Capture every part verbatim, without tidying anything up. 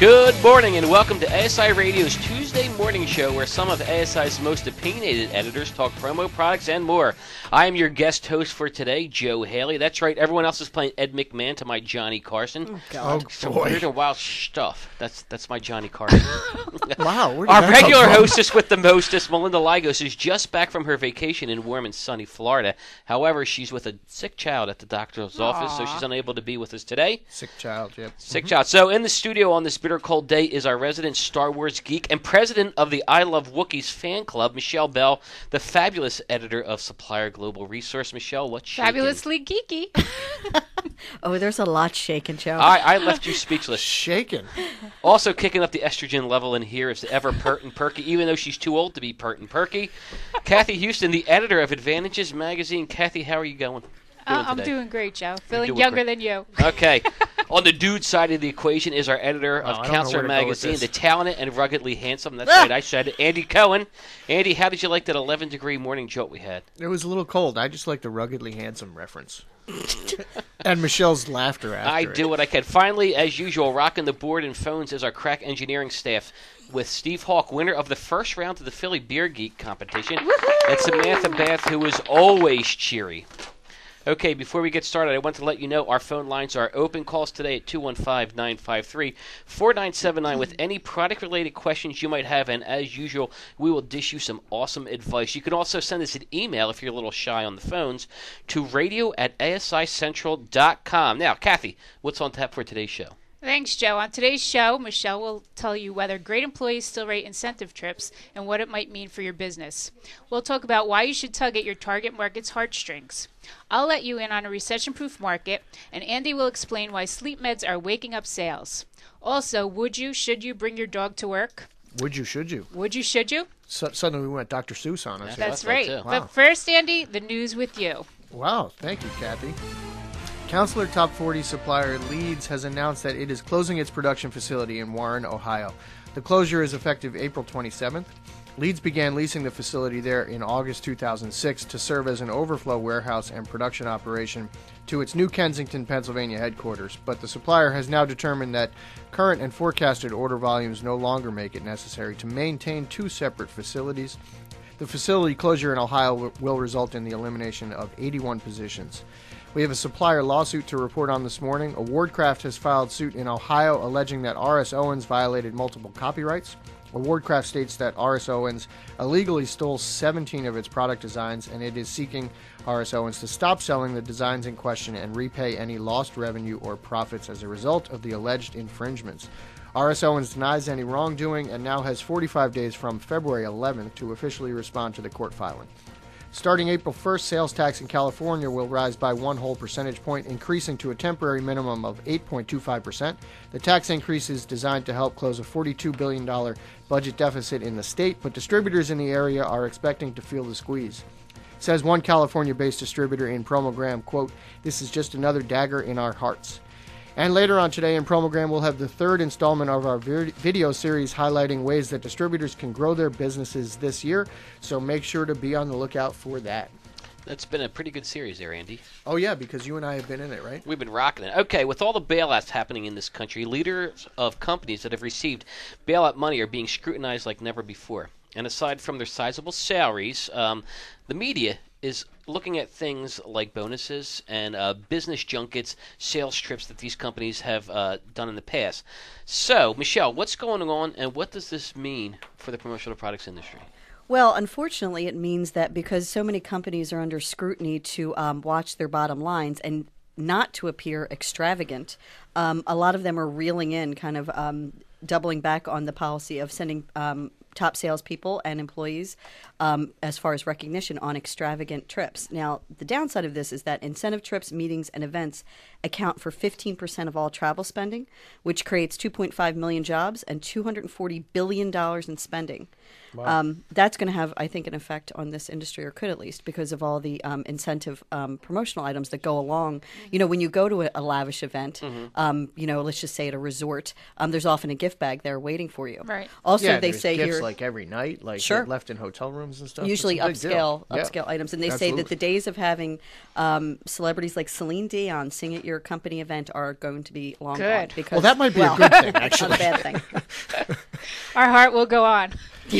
Good morning and welcome to A S I Radio's Tuesday morning show where some of A S I's most opinionated editors talk promo, products, and more. I am your guest host for today, Joe Haley. That's right, everyone else is playing Ed McMahon to my Johnny Carson. Oh, God. Oh, Some boy. weird and wild stuff. That's that's my Johnny Carson. Wow. Where did Our that come regular from? hostess with the mostest, Melinda Lygos, is just back from her vacation in warm and sunny Florida. However, she's with a sick child at the doctor's office, so she's unable to be with us today. Sick child, yep. Sick child. So in the studio on this bitter cold day is our resident Star Wars geek and president of the I Love Wookiees fan club, Michelle Bell, the fabulous editor of Supplier Global Resource. Michelle, what's shaking? Fabulously geeky. Oh, there's a lot shaking, Joe. I, I left you speechless. Shaken. Also kicking up the estrogen level in here is the ever pert and perky, even though she's too old to be pert and perky, Kathy Houston, the editor of Advantages Magazine. Kathy, how are you going? Uh, doing I'm today? doing great, Joe. Feeling doing younger great. than you. Okay. On the dude side of the equation is our editor Oh, I of don't know Counselor where to go with Magazine, this. the talented and ruggedly handsome. That's Ah! right, I said it. Andy Cohen. Andy, how did you like that eleven degree morning jolt we had? It was a little cold. I just like the ruggedly handsome reference. And Michelle's laughter after I it. do what I can. Finally, as usual, rocking the board and phones is our crack engineering staff with Steve Hawk, winner of the first round of the Philly Beer Geek competition, and Samantha Bath, who is always cheery. Okay, before we get started, I want to let you know our phone lines are open. Calls today at two one five, nine five three, four nine seven nine with any product-related questions you might have, and as usual, we will dish you some awesome advice. You can also send us an email if you're a little shy on the phones to radio at A S I central dot com. Now, Kathy, what's on tap for today's show? Thanks, Joe. On today's show, Michelle will tell you whether great employees still rate incentive trips and what it might mean for your business. We'll talk about why you should tug at your target market's heartstrings. I'll let you in on a recession-proof market, and Andy will explain why sleep meds are waking up sales. Also, would you, should you bring your dog to work? Would you, should you? Would you, should you? So, suddenly we went Doctor Seuss on us. Yeah. here. That's thought right. so. Wow. But first, Andy, the news with you. Wow, thank you, Kathy. Counselor Top forty supplier Leeds has announced that it is closing its production facility in Warren, Ohio. The closure is effective April twenty-seventh. Leeds began leasing the facility there in August two thousand six to serve as an overflow warehouse and production operation to its new Kensington, Pennsylvania headquarters, but the supplier has now determined that current and forecasted order volumes no longer make it necessary to maintain two separate facilities. The facility closure in Ohio w- will result in the elimination of eighty-one positions. We have a supplier lawsuit to report on this morning. Awardcraft has filed suit in Ohio alleging that R S. Owens violated multiple copyrights. Awardcraft states that R S. Owens illegally stole seventeen of its product designs, and it is seeking R S. Owens to stop selling the designs in question and repay any lost revenue or profits as a result of the alleged infringements. R S. Owens denies any wrongdoing and now has forty-five days from February eleventh to officially respond to the court filing. Starting April first, sales tax in California will rise by one whole percentage point, increasing to a temporary minimum of eight point two five percent. The tax increase is designed to help close a forty-two billion dollars budget deficit in the state, but distributors in the area are expecting to feel the squeeze. Says one California-based distributor in Promogram, quote, "This is just another dagger in our hearts." And later on today in Promogram, we'll have the third installment of our vi- video series highlighting ways that distributors can grow their businesses this year. So make sure to be on the lookout for that. That's been a pretty good series there, Andy. Oh, yeah, because you and I have been in it, right? We've been rocking it. Okay, with all the bailouts happening in this country, leaders of companies that have received bailout money are being scrutinized like never before. And aside from their sizable salaries, um, the media is looking at things like bonuses and uh, business junkets, sales trips that these companies have uh, done in the past. So, Michelle, what's going on, and what does this mean for the promotional products industry? Well, unfortunately, it means that because so many companies are under scrutiny to um, watch their bottom lines and not to appear extravagant, um, a lot of them are reeling in, kind of um, doubling back on the policy of sending um, top salespeople and employees um, as far as recognition on extravagant trips. Now, the downside of this is that incentive trips, meetings, and events account for fifteen percent of all travel spending, which creates two point five million jobs and two hundred forty billion dollars in spending. Wow. Um, that's going to have, I think, an effect on this industry, or could at least, because of all the um, incentive um, promotional items that go along. You know, when you go to a, a lavish event, mm-hmm. um, you know, let's just say at a resort, um, there's often a gift bag there waiting for you. Right. Also, yeah, they there's say gifts here, like every night, like Sure. get left in hotel rooms and stuff. Usually It's a big deal. upscale, Yeah. upscale items, and they say Absolutely. that the days of having um, celebrities like Celine Dion sing at your company event are going to be long Good. gone. Because, Well, that might be well, a good thing, not actually. a bad thing. Our heart will go on.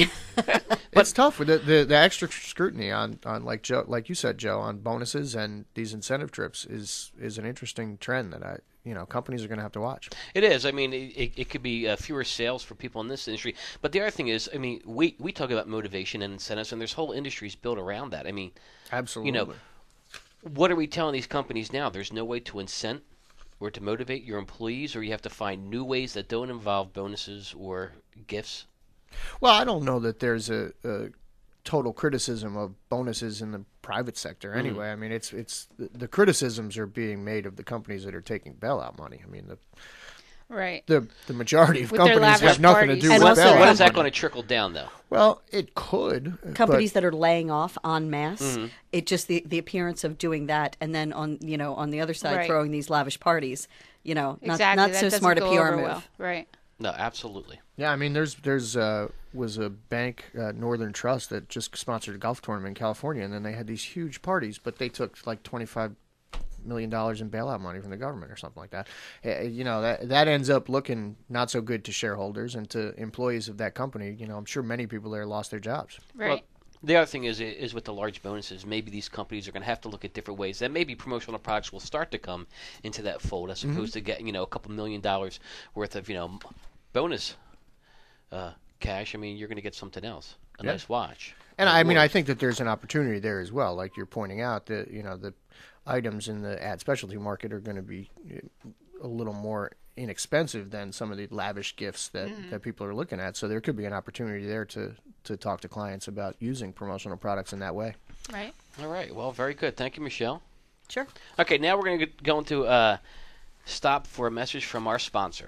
It's tough with the, the the extra scrutiny on, on like Joe, like you said, Joe, on bonuses and these incentive trips is is an interesting trend that I you know companies are going to have to watch. It is. I mean, it, it, it could be uh, fewer sales for people in this industry. But the other thing is, I mean, we, we talk about motivation and incentives, and there's whole industries built around that. I mean, Absolutely. you know, what are we telling these companies now? There's no way to incent or to motivate your employees, or you have to find new ways that don't involve bonuses or gifts? Well, I don't know that there's a, a total criticism of bonuses in the private sector anyway. I mean, it's it's the, the criticisms are being made of the companies that are taking bailout money. I mean, the Right. the, the majority of With their companies lavish have nothing parties. to do And with also bailout When is that money. going to trickle down, though? Well, it could. Companies but, that are laying off en masse, Mm-hmm. it just the, the appearance of doing that, and then on you know on the other side Right. throwing these lavish parties, you know, not, Exactly. not that so doesn't smart a go P R over move. well. Right. No, absolutely. Yeah, I mean, there's there's uh, was a bank, uh, Northern Trust, that just sponsored a golf tournament in California, and then they had these huge parties, but they took like twenty-five million dollars in bailout money from the government or something like that. Uh, you know, that that ends up looking not so good to shareholders and to employees of that company. You know, I'm sure many people there lost their jobs. Right. Well, the other thing is is with the large bonuses, maybe these companies are going to have to look at different ways. That maybe promotional products will start to come into that fold, as opposed to getting you know a couple million dollars worth of you know bonus uh, cash. I mean, you're going to get something else, a Yeah. nice watch. And a I mean, I watch. think that there's an opportunity there as well. Like you're pointing out that you know the items in the ad specialty market are going to be uh, a little more inexpensive than some of the lavish gifts that, that people are looking at. So there could be an opportunity there to to talk to clients about using promotional products in that way. Right. All right. Well, very good. Thank you, Michelle. Sure. Okay, now we're going to go into uh, stop for a message from our sponsor.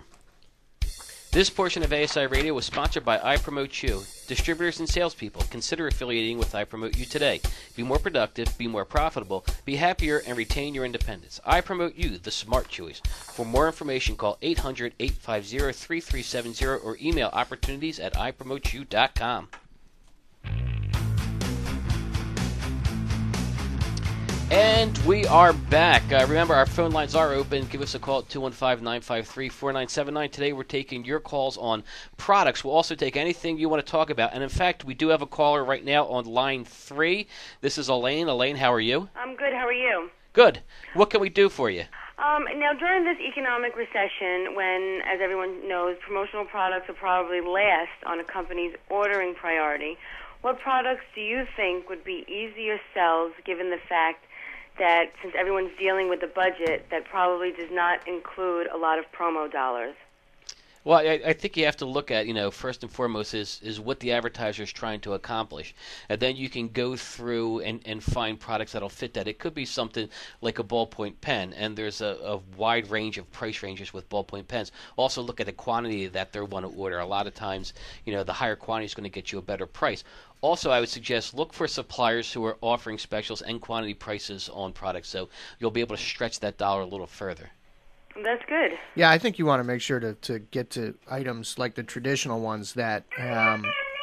This portion of A S I Radio was sponsored by iPromoteU. Distributors and salespeople, consider affiliating with iPromoteU today. Be more productive, be more profitable, be happier, and retain your independence. iPromoteU, the smart choice. For more information, call eight hundred, eight five zero, three three seven zero or email opportunities at i promote you dot com. And we are back. Uh, remember, our phone lines are open. Give us a call at two one five, nine five three, four nine seven nine. Today we're taking your calls on products. We'll also take anything you want to talk about. And in fact, we do have a caller right now on line three. This is Elaine. Elaine, how are you? I'm good. How are you? Good. What can we do for you? Um, now, during this economic recession, when, as everyone knows, promotional products are probably last on a company's ordering priority, what products do you think would be easier sells given the fact that since everyone's dealing with the budget, that probably does not include a lot of promo dollars? Well, I, I think you have to look at, you know, first and foremost is, is what the advertiser is trying to accomplish. And then you can go through and, and find products that'll fit that. It could be something like a ballpoint pen, and there's a, a wide range of price ranges with ballpoint pens. Also look at the quantity that they want to order. A lot of times, you know, the higher quantity is going to get you a better price. Also, I would suggest look for suppliers who are offering specials and quantity prices on products, so you'll be able to stretch that dollar a little further. That's good. Yeah, I think you want to make sure to, to get to items like the traditional ones that. Um,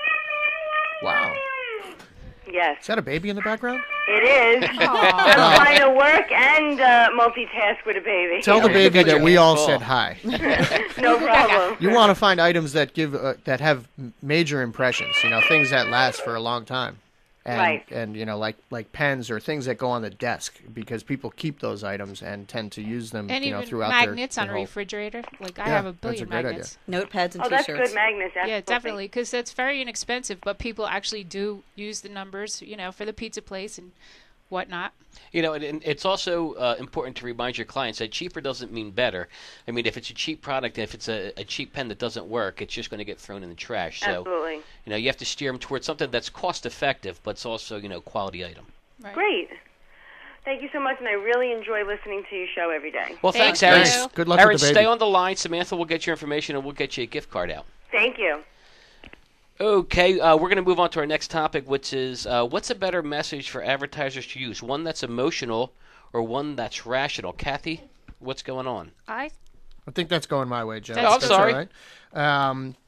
wow. Yes, Is that a baby in the background? it is. I'm trying to work and uh, multitask with a baby. Tell the Yeah, baby put that your we hands all full. said hi. No problem. You want to find items that give uh, that have m- major impressions. You know, things that last for a long time, and Right. and you know, like like pens or things that go on the desk because people keep those items and tend to use them. And you know, even throughout magnets their, on a their whole- refrigerator. Like I Yeah, have a that's a billion great idea. magnets. Notepads and Oh, that's T-shirts. good, Magnus. Yeah, Absolutely. definitely, because that's very inexpensive. But people actually do use the numbers, you know, for the pizza place and whatnot. You know, and, and it's also uh, important to remind your clients that cheaper doesn't mean better. I mean, if it's a cheap product, if it's a, a cheap pen that doesn't work, it's just going to get thrown in the trash. So, Absolutely. you know, you have to steer them towards something that's cost effective, but it's also, you know, quality item. Right. Great. Thank you so much, and I really enjoy listening to your show every day. Well, Thank thanks, Aaron. you. Thanks. Good luck Aaron, with the baby. stay on the line. Samantha will get your information, and we'll get you a gift card out. Thank you. Okay, uh, we're going to move on to our next topic, which is uh, what's a better message for advertisers to use? One that's emotional or one that's rational? Kathy, what's going on? I I think that's going my way, Joe. Oh, I'm That's sorry. all right. Um,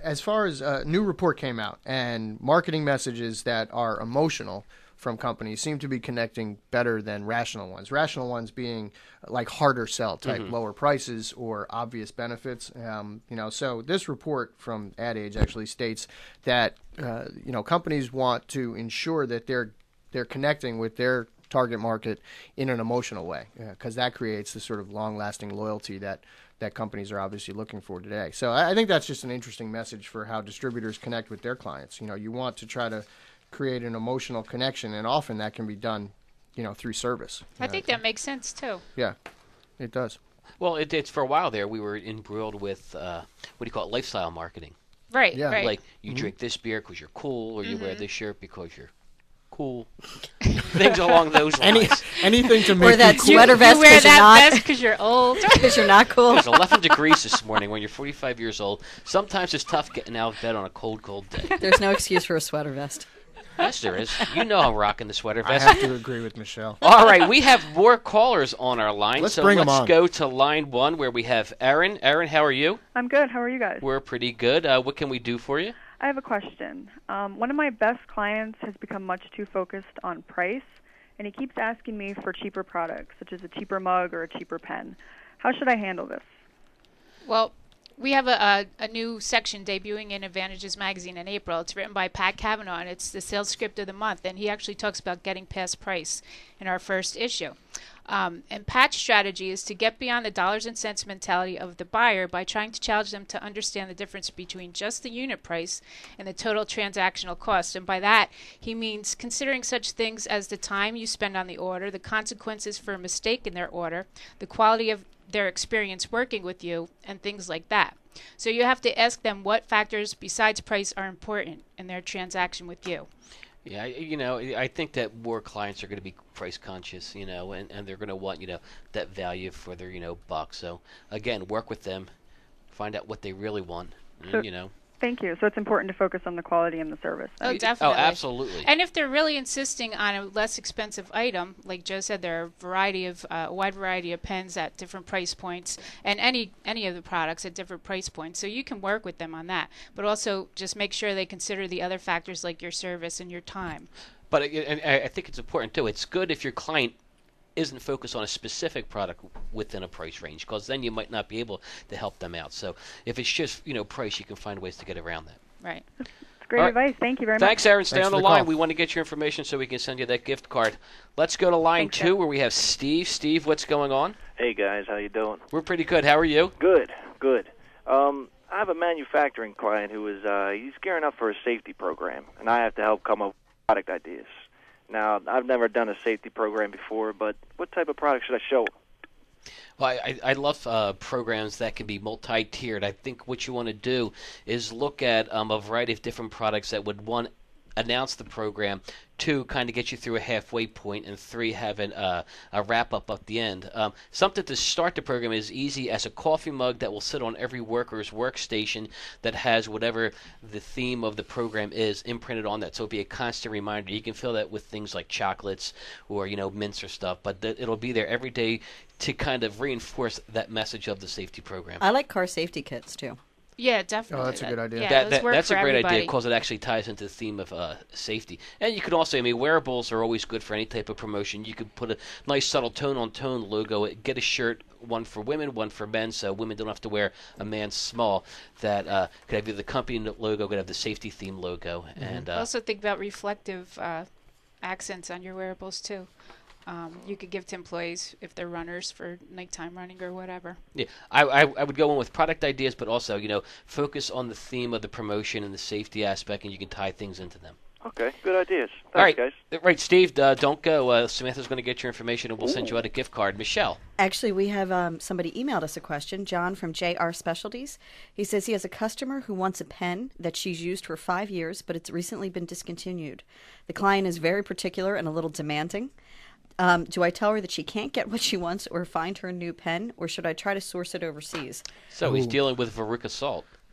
as far as a new report came out, and marketing messages that are emotional from companies seem to be connecting better than rational ones. Rational ones being like harder sell type, mm-hmm. lower prices or obvious benefits. Um, you know, so this report from Ad Age actually states that uh, you know companies want to ensure that they're they're connecting with their target market in an emotional way, because uh, that creates the sort of long-lasting loyalty that that companies are obviously looking for today. So I, I think that's just an interesting message for how distributors connect with their clients. You know, you want to try to create an emotional connection, and often that can be done, you know, through service. I think that makes sense too. Yeah, it does. Well, it, it's for a while there we were embroiled with uh, what do you call it, lifestyle marketing. Right. Yeah. Right. Like you mm-hmm. drink this beer because you're cool, or you mm-hmm. wear this shirt because you're cool. Things along those lines. Any, anything to make or that you cool. sweater You vest wear because you're that not vest because you're old. because you're not cool. It was eleven degrees this morning when you're forty-five years old. Sometimes it's tough getting out of bed on a cold, cold day. There's no excuse for a sweater vest. Yes, there is. You know I'm rocking the sweater I vest. have to agree with Michelle. All right, we have more callers on our line. Let's so bring 'em let's on. go to line one where we have Erin. Erin, how are you? I'm good. How are you guys? We're pretty good. Uh, what can we do for you? I have a question. Um, one of my best clients has become much too focused on price, and he keeps asking me for cheaper products, such as a cheaper mug or a cheaper pen. How should I handle this? Well, we have a, a, a new section debuting in Advantages Magazine in April. It's written by Pat Kavanaugh, and it's the sales script of the month. And he actually talks about getting past price in our first issue. Um, and Pat's strategy is to get beyond the dollars and cents mentality of the buyer by trying to challenge them to understand the difference between just the unit price and the total transactional cost. And by that, he means considering such things as the time you spend on the order, the consequences for a mistake in their order, the quality of their experience working with you, and things like that. So you have to ask them what factors besides price are important in their transaction with you. Yeah, I- you know, I think that more clients are going to be price conscious, you know, and, and they're going to want, you know, that value for their, you know, buck. So, again, work with them, find out what they really want, and, So- you know. Thank you. So it's important to focus on the quality and the service. Oh, Oh, definitely. absolutely. And if they're really insisting on a less expensive item, like Joe said, there are a variety of uh, a wide variety of pens at different price points, and any any of the products at different price points. So you can work with them on that, but also just make sure they consider the other factors like your service and your time. But it, and I I think it's important, too. It's good if your client isn't focused on a specific product within a price range, because then you might not be able to help them out. So if it's just, you know, price, you can find ways to get around that. Right. It's great All right. advice. Thank you very Thanks, much. Aaron. Stay Thanks on for the the line. call. We want to get your information so we can send you that gift card. Let's go to line Thanks, two Jeff. where we have Steve. Steve, what's going on? Hey guys, how you doing? We're pretty good. How are you? Good, good. Um, I have a manufacturing client who is uh, he's gearing up for a safety program, and I have to help come up with product ideas. Now, I've never done a safety program before, but what type of product should I show him? Well, I, I I love uh, programs that can be multi-tiered. I think what you want to do is look at um, a variety of different products that would, one, announce the program, two, kind of get you through a halfway point, and three, have an, uh, a wrap-up at the end. Um, something to start the program is easy as a coffee mug that will sit on every worker's workstation that has whatever the theme of the program is imprinted on that. So it'll be a constant reminder. You can fill that with things like chocolates or, you know, mints or stuff, but th- it'll be there every day to kind of reinforce that message of the safety program. I like car safety kits too. Yeah, definitely. Oh, that's a good idea. Yeah, That, those that, work that's a for great everybody. idea because it actually ties into the theme of uh, safety. And you can also, I mean, wearables are always good for any type of promotion. You could put a nice subtle tone-on-tone logo. Get a shirt, one for women, one for men, so women don't have to wear a man's small. That uh, could have either the company logo, could have the safety theme logo. Mm-hmm. And uh, Also think about reflective uh, accents on your wearables too. Um, you could give to employees if they're runners for nighttime running or whatever. yeah, I, I I would go in with product ideas, but also, you know, focus on the theme of the promotion and the safety aspect, and you can tie things into them. Okay, good ideas. Thanks, All right, guys. right, Steve, uh, don't go. Uh, Samantha's going to get your information, and we'll send you out a gift card. Michelle. Actually, we have um, somebody emailed us a question, John from J R Specialties. He says he has a customer who wants a pen that she's used for five years, but it's recently been discontinued. The client is very particular and a little demanding. Um, do I tell her that she can't get what she wants or find her a new pen, or should I try to source it overseas? So he's Ooh. dealing with veruca salt.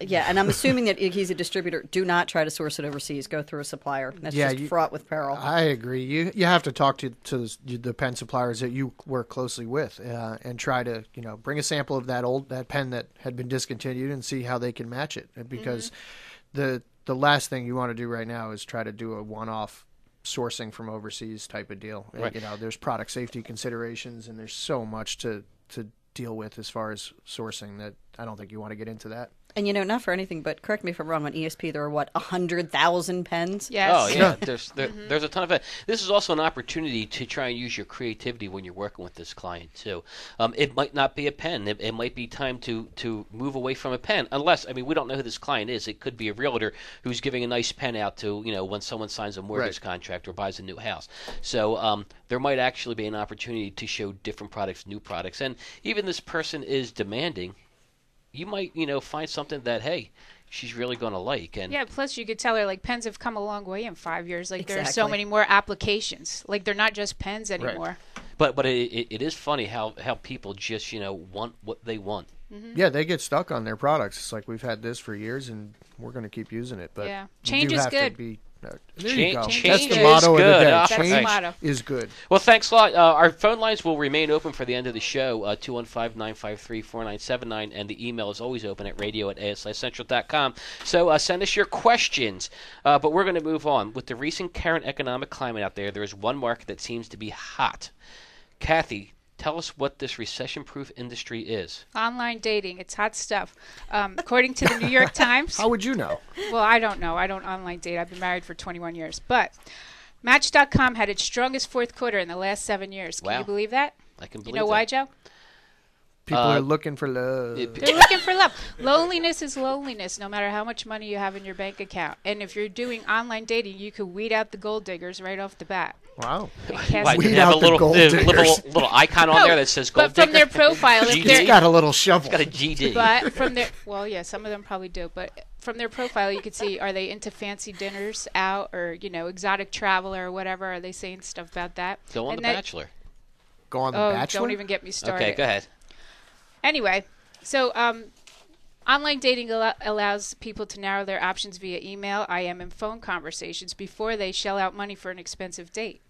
Yeah, and I'm assuming that he's a distributor. Do not try to source it overseas. Go through a supplier. That's Yeah, just you- fraught with peril. I agree. You you have to talk to to the, the pen suppliers that you work closely with, uh, and try to you know bring a sample of that old that pen that had been discontinued and see how they can match it. Because the the last thing you want to do right now is try to do a one off sourcing from overseas type of deal. Right. You know, there's product safety considerations, and there's so much to to deal with as far as sourcing that I don't think you want to get into that. And, you know, not for anything, but correct me if I'm wrong, on E S P there are, what, one hundred thousand pens? Yes. Oh yeah, there's there, there's a ton of it. This is also an opportunity to try and use your creativity when you're working with this client too. Um, it might not be a pen. It, it might be time to to move away from a pen. Unless I mean we don't know who this client is. It could be a realtor who's giving a nice pen out to you know when someone signs a mortgage Right. contract or buys a new house. So um, there might actually be an opportunity to show different products, new products, and even this person is demanding. You might, you know, find something that, hey, she's really going to like. And Yeah, plus you could tell her, like, pens have come a long way in five years. Like, there are so Exactly. many more applications. Like, they're not just pens anymore. But but it, it, it is funny how, how people just, you know, want what they want. Yeah, they get stuck on their products. It's like we've had this for years, and we're going to keep using it. But Yeah. you Change do is have good. To be, uh, there Change- you go. change That's the is motto of the good. day. That's Change the motto. is good. Well, thanks a lot. Uh, our phone lines will remain open for the end of the show, uh, two one five, nine five three, four nine seven nine, and the email is always open at radio at a s i central dot com. So uh, send us your questions. Uh, but we're going to move on. With the recent current economic climate out there, there is one market that seems to be hot. Kathy, tell us what this recession-proof industry is. Online dating, it's hot stuff. Um, according to the New York Times, How would you know? well, I don't know. I don't online date. I've been married for twenty-one years. But Match dot com had its strongest fourth quarter in the last seven years. Can Wow. you believe that? I can You believe know why, that. Joe? People Uh, are looking for love. It- They're looking for love. Loneliness is loneliness, no matter how much money you have in your bank account. And if you're doing online dating, you could weed out the gold diggers right off the bat. Wow. And cast- Why, do Weed you have out a the little, gold uh, diggers. little little icon on No, there that says gold but from their digger? profile, if G D? He's they're got a little shovel. Got a G D. but from their well, yeah, some of them probably do. But from their profile, you could see, are they into fancy dinners out, or you know, exotic travel or whatever? Are they saying stuff about that? Go on And The that- Bachelor. Go on the Oh, Bachelor. don't even get me started. Okay, go ahead. Anyway, so um, online dating al- allows people to narrow their options via email, I M, and phone conversations before they shell out money for an expensive date.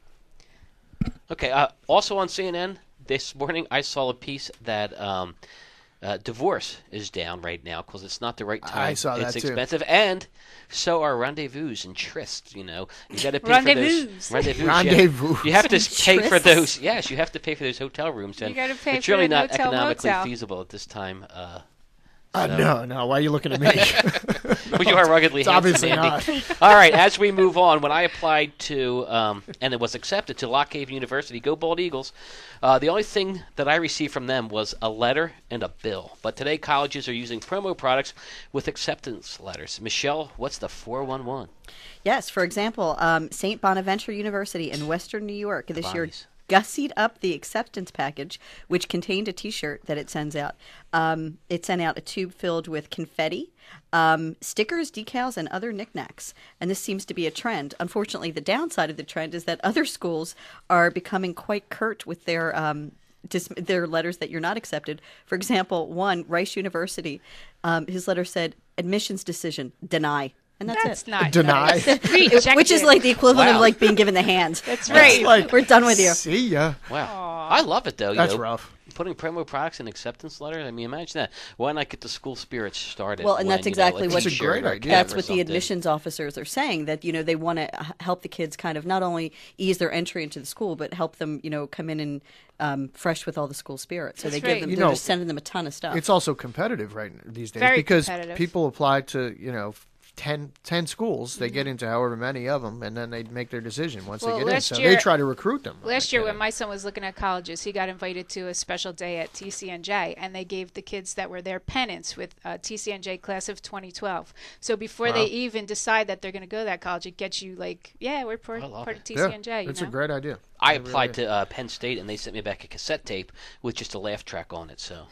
Okay. Uh, also on C N N this morning, I saw a piece that um, uh, divorce is down right now because it's not the right time. I saw that It's too. expensive, and so are rendezvous and trysts. You know, you got to pay Rendezvous. for those rendezvous. Rendezvous. You have to pay for Trysts. those. Yes, you have to pay for those hotel rooms, and You gotta pay it's for really the not hotel economically motel. feasible at this time. Uh, Uh, so- no, no. Why are you looking at me? Well, you are ruggedly It's handsome, obviously Andy. not. All right, as we move on, when I applied to, um, and it was accepted to Lock Haven University, go Bald Eagles, uh, the only thing that I received from them was a letter and a bill. But today, colleges are using promo products with acceptance letters. Michelle, what's the four one one? Yes, for example, um, Saint Bonaventure University in Western New York this year Bonnies. gussied up the acceptance package, which contained a T-shirt that it sends out. Um, it sent out a tube filled with confetti, um, stickers, decals, and other knickknacks. And this seems to be a trend. Unfortunately, the downside of the trend is that other schools are becoming quite curt with their um, dis- their letters that you're not accepted. For example, one, Rice University, um, his letter said, admissions decision, deny. And that's, That's it. not Deny. nice. Rejected. Which is like the equivalent Wow. of like being given the hand. That's right. It's like, We're done with you. See ya. Wow. I love it, though. you That's know, rough. Putting promo products in acceptance letters. I mean, imagine that. Why not get the school spirit started? Well, and when, that's you know, exactly a what- It's a t-shirt great or a idea. cap That's or what the something. admissions officers are saying, that, you know, they want to help the kids kind of not only ease their entry into the school, but help them, you know, come in and um, fresh with all the school spirit. So That's they give right. them, You they're know, just sending them a ton of stuff. It's also competitive right these days Very because competitive. people apply to you know ten, ten schools. They get into however many of them, and then they make their decision once Well, they get in. last So year- they try to recruit them. Last year, Like, when my son was looking at colleges, he got invited to a special day at T C N J, and they gave the kids that were there pennants with uh, T C N J class of twenty twelve. So before Wow. they even decide that they're going to go to that college, it gets you like, yeah, we're part, I love part it. of yeah, T C N J. You it's know? a great idea. I It really applied is. to uh, Penn State, and they sent me back a cassette tape with just a laugh track on it. So,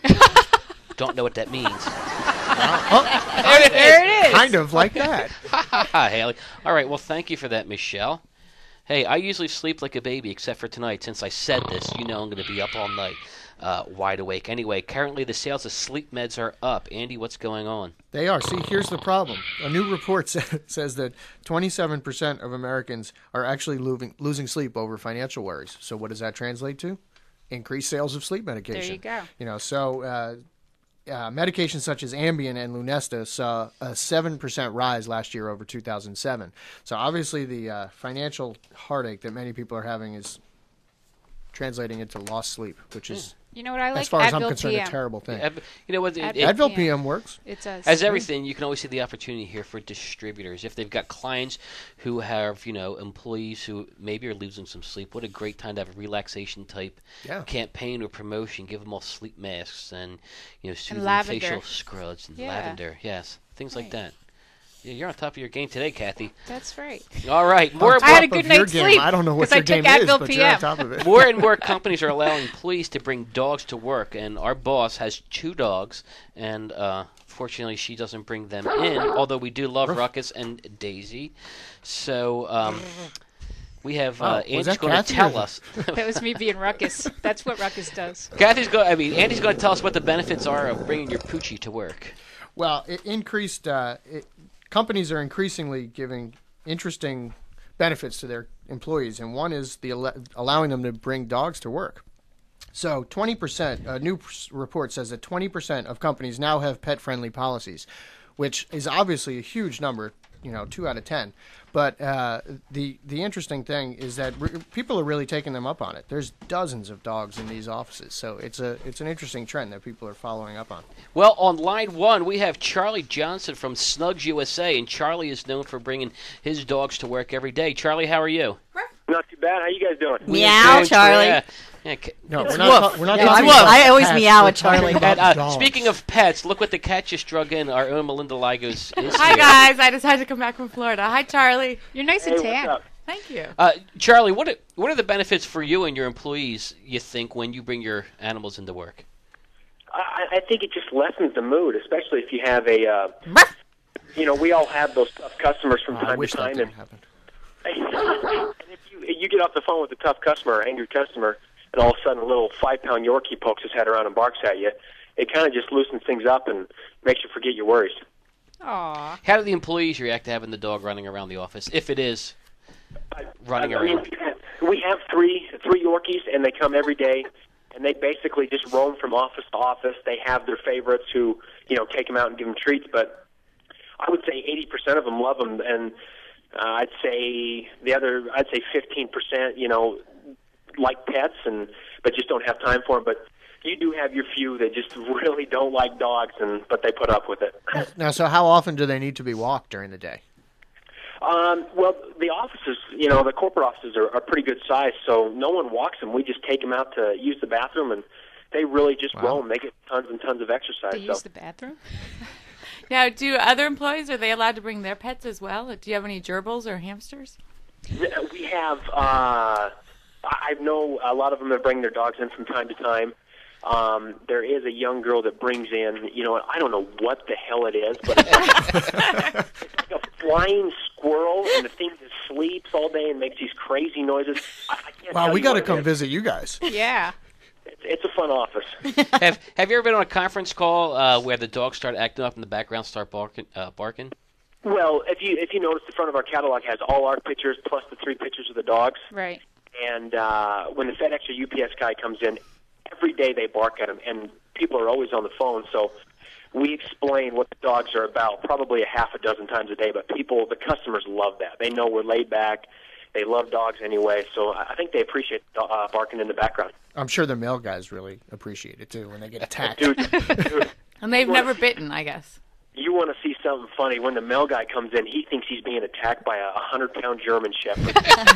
don't know what that means. There it is. Kind of like that. Hi, Haley. All right. Well, thank you for that, Michelle. Hey, I usually sleep like a baby, except for tonight. Since I said this, you know I'm going to be up all night. uh, wide awake. Anyway, currently the sales of sleep meds are up. Andy, what's going on? They are. See, here's the problem. A new report sa- says that twenty-seven percent of Americans are actually losing, losing sleep over financial worries. So what does that translate to? Increased sales of sleep medication. There you go. You know, so uh, uh, medications such as Ambien and Lunesta saw a seven percent rise last year over two thousand seven. So obviously the uh, financial heartache that many people are having is translating into lost sleep, which is, You know what I like? as far as I'm Advil concerned, P M. a terrible thing. Ad- You know what? It, Advil it, Advil P M works. It does. As everything, you can always see the opportunity here for distributors. If they've got clients who have, you know, employees who maybe are losing some sleep, what a great time to have a relaxation type Yeah. campaign or promotion. Give them all sleep masks and, you know, soothing lavender. facial scrubs and Yeah. lavender. Yes, things like Right. that. Yeah, you're on top of your game today, Kathy. That's right. All right, more On I had a top good of your night's game. sleep I don't know what 'cause I your game took is, Advil but you're on P M. top of it. More and more companies are allowing employees to bring dogs to work, and our boss has two dogs, and uh, fortunately she doesn't bring them in, although we do love Ruckus and Daisy. So um, we have uh, Oh, was Andy's that going to Kathy tell or- us. That was me being Ruckus. That's what Ruckus does. Kathy's going. I mean, Andy's going to tell us what the benefits are of bringing your Poochie to work. Well, it increased. Uh, it, companies are increasingly giving interesting benefits to their employees, and one is the al- allowing them to bring dogs to work. So, twenty percent. A new p- report says that twenty percent of companies now have pet-friendly policies, which is obviously a huge number. You know, two out of ten. But uh, the the interesting thing is that re- people are really taking them up on it. There's dozens of dogs in these offices, so it's a it's an interesting trend that people are following up on. Well, on line one, we have Charlie Johnson from Snugs U S A, and Charlie is known for bringing his dogs to work every day. Charlie, how are you? Not too bad. How you guys doing? Meow, Good, Charlie. yeah. Yeah, ca- No, It's we're not. woof. ta- we're not Yeah, talking it's woof. about I always pets. meow We're at Charlie. talking about And, uh, dogs. speaking of pets, look what the cat just drug in. Our own Melinda Ligos is Hi here. guys, I decided to come back from Florida. Hi Charlie. You're nice Hey, and what's tan. up? Thank you. Uh, Charlie, what are, what are the benefits for you and your employees, you think, when you bring your animals into work? I, I think it just lessens the mood, especially if you have a, uh, you know, we all have those tough customers from I time wish to that time, didn't and, happen. and if you you get off the phone with a tough customer, or angry customer, and all of a sudden a little five-pound Yorkie pokes his head around and barks at you, it kind of just loosens things up and makes you forget your worries. Aw. How do the employees react to having the dog running around the office, if it is running I mean, around? we have three three Yorkies, and they come every day, and they basically just roam from office to office. They have their favorites who, you know, take them out and give them treats, but I would say eighty percent of them love them, and uh, I'd say the other, I'd say fifteen percent, you know, like pets, and but just don't have time for them. But you do have your few that just really don't like dogs, and but they put up with it. Now, so how often do they need to be walked during the day? Um, well, the offices, you know, the corporate offices are, are pretty good size, so no one walks them. We just take them out to use the bathroom, and they really just Wow. roam. They get tons and tons of exercise. They so. use the bathroom? Now, do other employees, are they allowed to bring their pets as well? Do you have any gerbils or hamsters? We have, uh, I know a lot of them that bring their dogs in from time to time. Um, there is a young girl that brings in, you know, I don't know what the hell it is, but it's like, it's like a flying squirrel, and the thing just sleeps all day and makes these crazy noises. I, I can't Wow, tell we you got to what it come is. visit you guys. Yeah. It's, it's a fun office. have Have you ever been on a conference call uh, where the dogs start acting up in the background, start barking? Uh, barking? Well, if you if you notice, the front of our catalog has all our pictures plus the three pictures of the dogs. Right. And uh, when the FedEx or U P S guy comes in, every day they bark at him, and people are always on the phone. So we explain what the dogs are about, probably a half a dozen times a day. But people, the customers love that. They know we're laid back. They love dogs anyway, so I think they appreciate uh, barking in the background. I'm sure the male guys really appreciate it too when they get attacked. Dude, dude, And they've never bitten, I guess. you want to see something funny? When the male guy comes in, he thinks he's being attacked by a hundred-pound German Shepherd.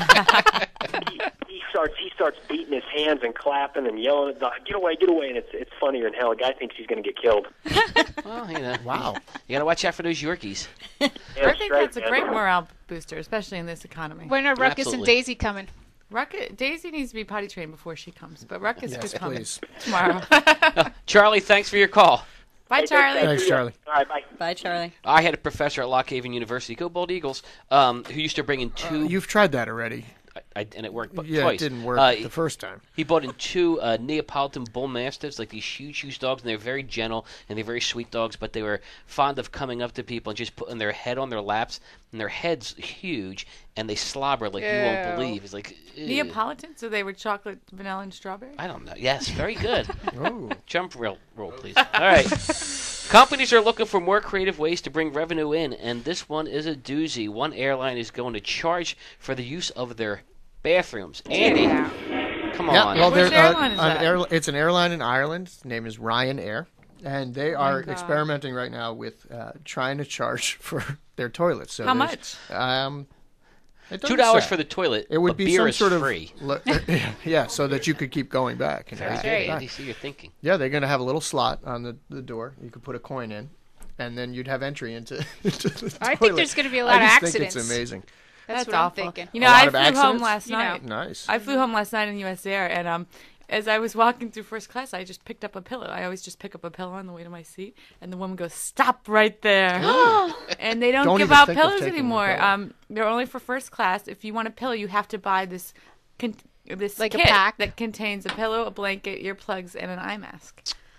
he, he starts he starts beating his hands and clapping and yelling at the dog, "Get away, get away!" And it's it's funnier than hell. A guy thinks he's going to get killed. Well, you know. Wow. You got to watch out for those Yorkies. Yeah, I think straight, that's a man. great morale booster, especially in this economy. When are Ruckus Absolutely. and Daisy coming? Ruckus, Daisy needs to be potty trained before she comes, but Ruckus Yes, could come please. tomorrow. Charlie, thanks for your call. Bye, Hey, Charlie. Thanks, Charlie. All right, bye. Bye, Charlie. I had a professor at Lock Haven University, go Bold Eagles, um, who used to bring in two. You've tried that already. I, I, and it worked bu- Yeah, twice. it didn't work Uh, the first time. He bought in two uh, Neapolitan Bull Mastiffs, like these huge, huge dogs, and they're very gentle and they're very sweet dogs, but they were fond of coming up to people and just putting their head on their laps, and their head's huge, and they slobber like you won't Ew. believe. It's like ew. Neapolitan, so they were chocolate, vanilla, and strawberry. I don't know. Yes, very good. Oh. Jump roll, roll, please. All right. Companies are looking for more creative ways to bring revenue in, and this one is a doozy. One airline is going to charge for the use of their bathrooms. Andy, come Yeah, on. well, Which they're, uh, airline is an that? air- it's an airline in Ireland. Its name is Ryanair, and they are God. experimenting right now with uh, trying to charge for their toilets. So How there's- much? Um, it doesn't Two dollars say. for the toilet. It would but be beer some is sort of free. le- yeah, so that you could keep going back. And Very back good, and back. Andy. See, you're thinking. Yeah, they're going to have a little slot on the, the door. You could put a coin in, and then you'd have entry into, into the I think toilet. there's gonna be a I lot of just accidents. think it's amazing. That's, That's what awful. I'm thinking. You know, A lot I of flew home accidents? last You know. night. Nice. I flew home last night in U S Air, and um, as I was walking through first class, I just picked up a pillow. I always just pick up a pillow on the way to my seat, and the woman goes, "Stop right there!" And they don't, Don't give even out think of pillows taking the anymore. pillow. Um, they're only for first class. If you want a pillow, you have to buy this con- this Like a kit pack? that contains a pillow, a blanket, earplugs, and an eye mask.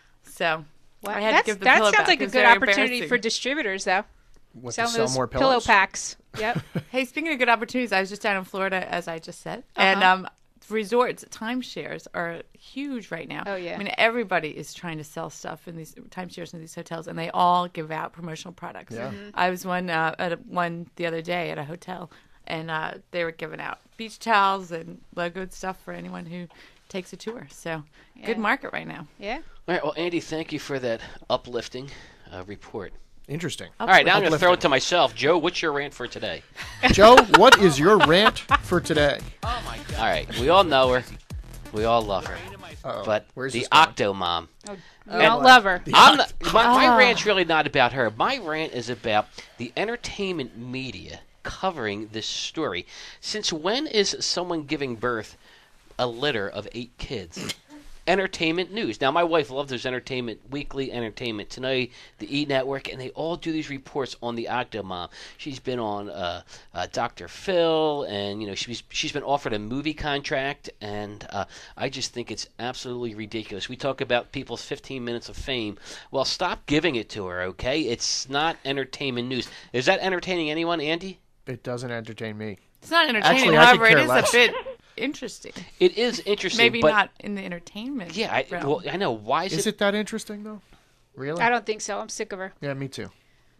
So Wow. I had That's- to give the that pillow sounds back. like It a was good very opportunity embarrassing. for distributors, though. What, to Selling sell those more pillow pillows? packs. Yep. Hey, speaking of good opportunities, I was just down in Florida, as I just said, and Uh-huh. um, resorts, timeshares are huge right now. Oh, yeah. I mean, everybody is trying to sell stuff in these timeshares in these hotels, and they all give out promotional products. Yeah. Mm-hmm. I was one uh, at a, one the other day at a hotel, and uh, they were giving out beach towels and logoed stuff for anyone who takes a tour. So, Yeah. good market right now. Yeah. All right, well, Andy, thank you for that uplifting uh, report. Interesting. All right, now I'm going to throw it Uplifting. to myself. Joe, what's your rant for today? Joe, what is your rant for today? All right, we all know her. We all love her. Uh-oh. But Where's the this going? Octo Mom. We don't love her. I'm not, my, my Ah. rant's really not about her. My rant is about the entertainment media covering this story. Since when is someone giving birth a litter of eight kids? Entertainment news. Now, my wife loves those Entertainment Weekly, Entertainment Tonight, the E! Network, and they all do these reports on the Octomom. She's been on uh, uh, Doctor Phil, and you know she's she's been offered a movie contract, and uh, I just think it's absolutely ridiculous. We talk about people's fifteen minutes of fame. Well, stop giving it to her, okay? It's not entertainment news. Is that entertaining anyone, Andy? It doesn't entertain me. It's not entertaining. Actually, I could However, it care is less. a bit interesting. It is interesting, Maybe but not in the entertainment. yeah, I, realm. well, I know. Why is, Is it that interesting, though? Really? I don't think so. I'm sick of her. Yeah, me too.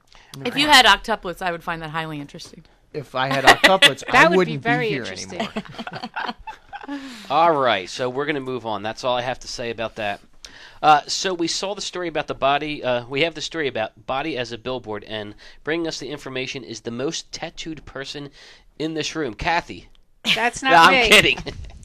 If you had octuplets, I would find that highly interesting. If I had octuplets, That I would wouldn't be very here interesting. anymore. All right, so we're going to move on. That's all I have to say about that. Uh, so we saw the story about the body. Uh, we have the story about body as a billboard, and bringing us the information is the most tattooed person in this room, Kathy. That's not No, me. I'm kidding.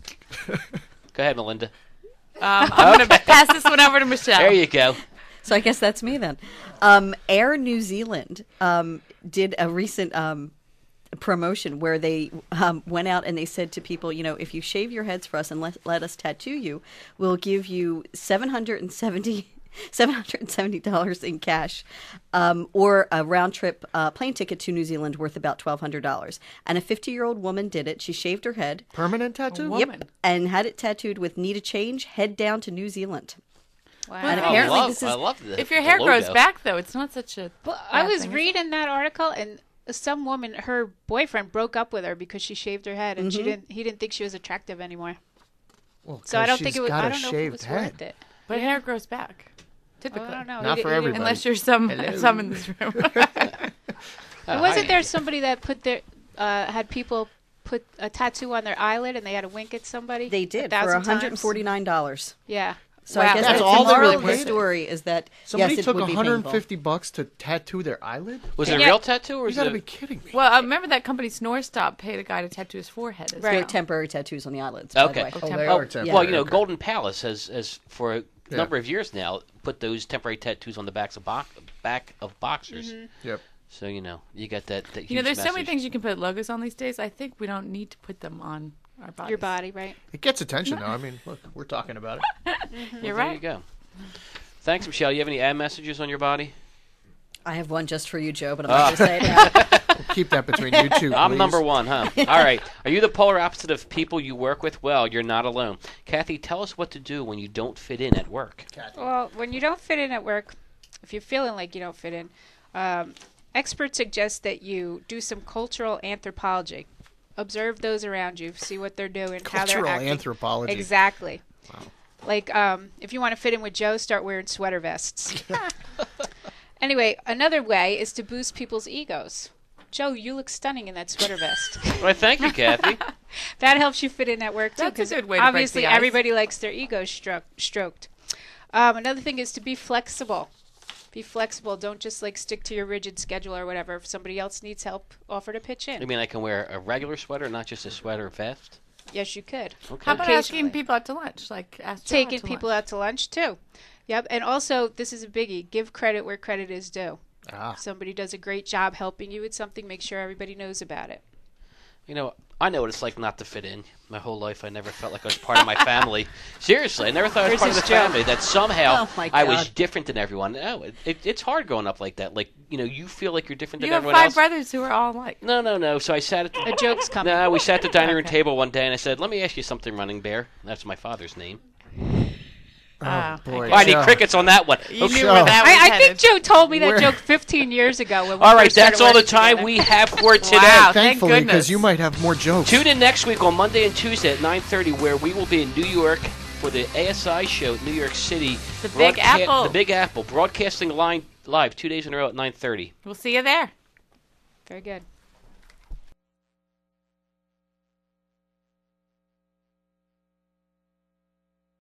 Go ahead, Melinda. Um, I'm going to pass this one over to Michelle. There you go. So I guess that's me then. Um, Air New Zealand um, did a recent um, promotion where they um, went out and they said to people, you know, if you shave your heads for us and let, let us tattoo you, we'll give you seven hundred seventy seven hundred seventy dollars in cash, um, or a round trip uh, plane ticket to New Zealand worth about twelve hundred dollars. And a fifty-year-old woman did it. She shaved her head. Permanent tattoo? Woman. Yep, and had it tattooed with "Need a change? Head down to New Zealand." Wow. And I apparently love, this is I love the, If your the hair grows logo. back, though, it's not such a. Well, I bad was thing. reading that article, and some woman, her boyfriend broke up with her because she shaved her head, and she didn't. He didn't think she was attractive anymore. Well, So I 'cause don't think she's it was. got I a don't know if it shaved was head. worth it. But hair grows back. Well, Typically. I don't know. Not He for didn't- he didn't- everybody. Unless you're some Hello. some in this room. Uh, wasn't hi. there somebody that put their uh, had people put a tattoo on their eyelid and they had to wink at somebody? They a did for thousand one hundred times? forty-nine dollars. Yeah. So Wow. I guess That's the all they moral really of the paid? story is that Somebody yes, it took would be one hundred painful. fifty bucks to tattoo their eyelid? Was it a Yeah. real tattoo or You was gotta it? be kidding me. Well, I remember that company Snore Stop paid a guy to tattoo his forehead. as Right. They're well. temporary tattoos on the eyelids. By Okay. The way. Oh, they temporary. are Oh, temporary. well, you know, okay. Golden Palace has, has for a Yeah. number of years now put those temporary tattoos on the backs of bo- back of boxers. Yep. So you know, you got that. that huge You know, there's so many message. things you can put logos on these days. I think we don't need to put them on our bodies. Your body, right? It gets attention, though. I mean, look, we're talking about it. You're There right. you go. Thanks, Michelle. You have any ad messages on your body? I have one just for you, Joe, but I'm Ah. not going to say it now. Keep that between you two, I'm please. number one, huh? All right. Are you the polar opposite of people you work with? Well, you're not alone. Kathy, tell us what to do when you don't fit in at work. Well, when you don't fit in at work, if you're feeling like you don't fit in, um, experts suggest that you do some cultural anthropology. Observe those around you, see what they're doing, how they're Cultural acting. anthropology. Exactly. Wow. Like, um, if you want to fit in with Joe, start wearing sweater vests. Anyway, another way is to boost people's egos. Joe, you look stunning in that sweater vest. Well, thank you, Kathy. That helps you fit in at work, too, That's a because good way to break obviously the ice. everybody likes their ego stro- stroked. Um, another thing is to be flexible. Be flexible. Don't just, like, stick to your rigid schedule or whatever. If somebody else needs help, offer to pitch in. You mean I can wear a regular sweater, not just a sweater vest? Yes, you could. Okay. How about Occasionally. asking people out to lunch? Like ask Joe Taking out to people lunch. out to lunch, too. Yep. And also, this is a biggie. Give credit where credit is due. Ah. If somebody does a great job helping you with something, make sure everybody knows about it. You know, I know what it's like not to fit in. My whole life, I never felt like I was part of my family. Seriously, I never thought I was Here's part of the his joke. family. That somehow Oh, my I was God. different than everyone. No, it, it, it's hard growing up like that. Like, you know, you feel like you're different You than have everyone five else. brothers who are all alike. No, no, no. So I sat at the, A joke's coming. no, we sat at the dining room Okay. table one day, and I said, "Let me ask you something, Running Bear." That's my father's name. Ah, Oh, boy. Oh, I need Joe. crickets on that one. You Okay. knew where that was I, I think headed. Joe told me that Where- joke fifteen years ago. When we All right, first started that's all the working time together. we have for today. Wow. Thank Thankfully, because goodness. you might have more jokes. Tune in next week on Monday and Tuesday at nine thirty, where we will be in New York for the A S I show at New York City. The Big Broadca- Apple. The Big Apple. Broadcasting line live two days in a row at nine thirty. We'll see you there. Very good.